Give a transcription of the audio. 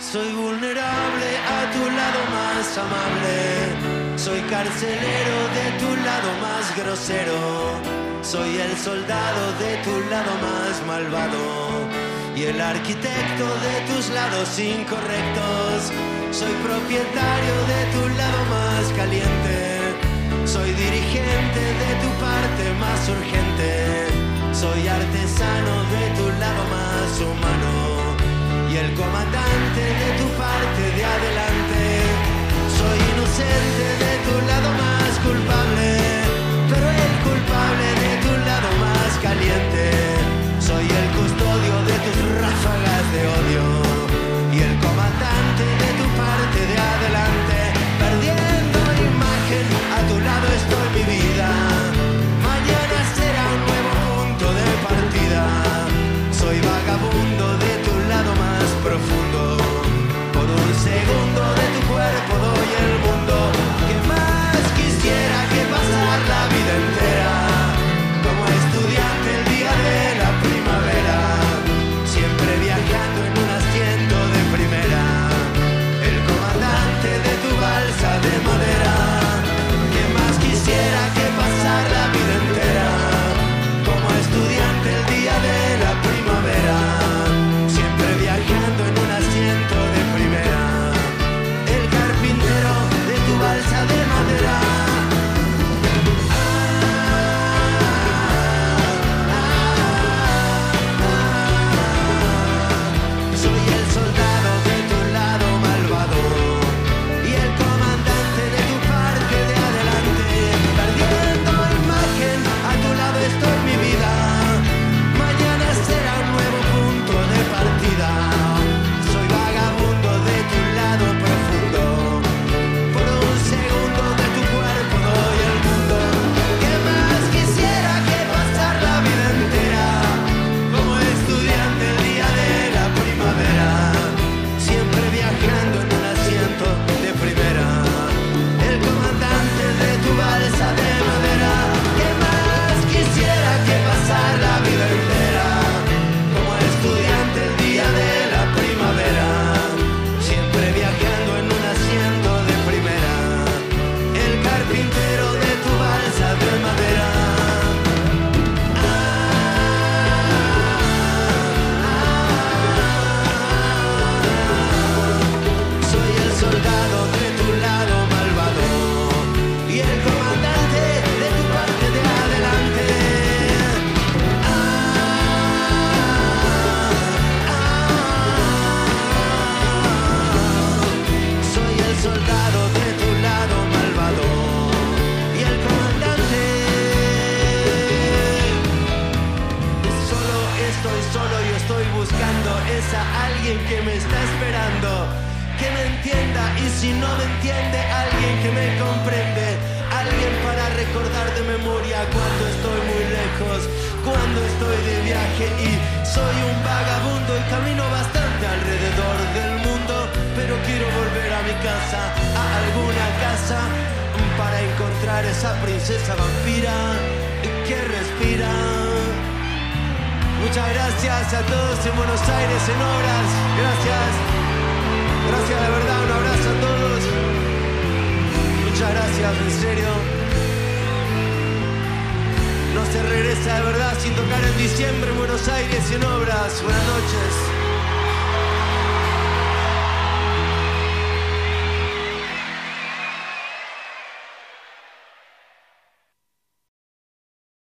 Soy vulnerable a tu lado más amable. Soy carcelero de tu lado más grosero. Soy el soldado de tu lado más malvado y el arquitecto de tus lados incorrectos. Soy propietario de tu lado más caliente. Soy dirigente de tu parte más urgente. Soy artesano de tu lado más humano y el comandante de tu parte de adelante. Soy inocente de tu lado más culpable, pero el culpable de tu lado más caliente. Soy el custodio de tus ráfagas de odio y el comandante de tu parte de adelante. Perdiendo imagen, a tu lado estoy mi vida. Mañana será un nuevo punto de partida. Soy vagabundo de tu lado más profundo. Por un segundo de tu cuerpo doy el mundo. ¿Qué más quisiera que pasar la vida entera como estudiante el día de la primavera? Siempre viajando en un asiento de primera, el comandante de tu balsa de madera. ¿Qué más quisiera que pasar la vida entera como estudiante el día de la primavera? Siempre viajando en un asiento de primera, el carpintero de tu balsa de madera. Soy el soldado de tu lado malvado y el comandante de tu parte de adelante. Perdiendo imagen, a tu lado estoy mi vida. Mañana será un nuevo punto de partida. Soy vagabundo de tu lado profundo. Por un segundo de tu cuerpo doy el mundo. ¿Qué más quisiera que pasar la vida entera como estudiante el día de la primavera? Siempre viajando en un asiento de primera, el comandante de tu balsa de madera. ¿Qué más quisiera que pasar la vida entera como estudiante el día de la primavera? Siempre viajando en un asiento de primera, el carpintero de tu balsa de madera. Soy el soldado de tu lado malvado y el comandante de tu parte de adelante. Soy el soldado de tu lado malvado y el comandante. Estoy solo y estoy buscando esa alguien que me está esperando, que me entienda, y si no me entiende, alguien que me comprende, alguien para recordar de memoria cuando estoy muy lejos, cuando estoy de viaje y soy un vagabundo y camino bastante alrededor del mundo, pero quiero volver a mi casa, a alguna casa, para encontrar esa princesa vampira que respira. Muchas gracias a todos en Buenos Aires, en Obras. Gracias. Gracias de verdad, un abrazo a todos. Muchas gracias, en serio. No se regresa de verdad sin tocar en diciembre en Buenos Aires, en Obras. Buenas noches.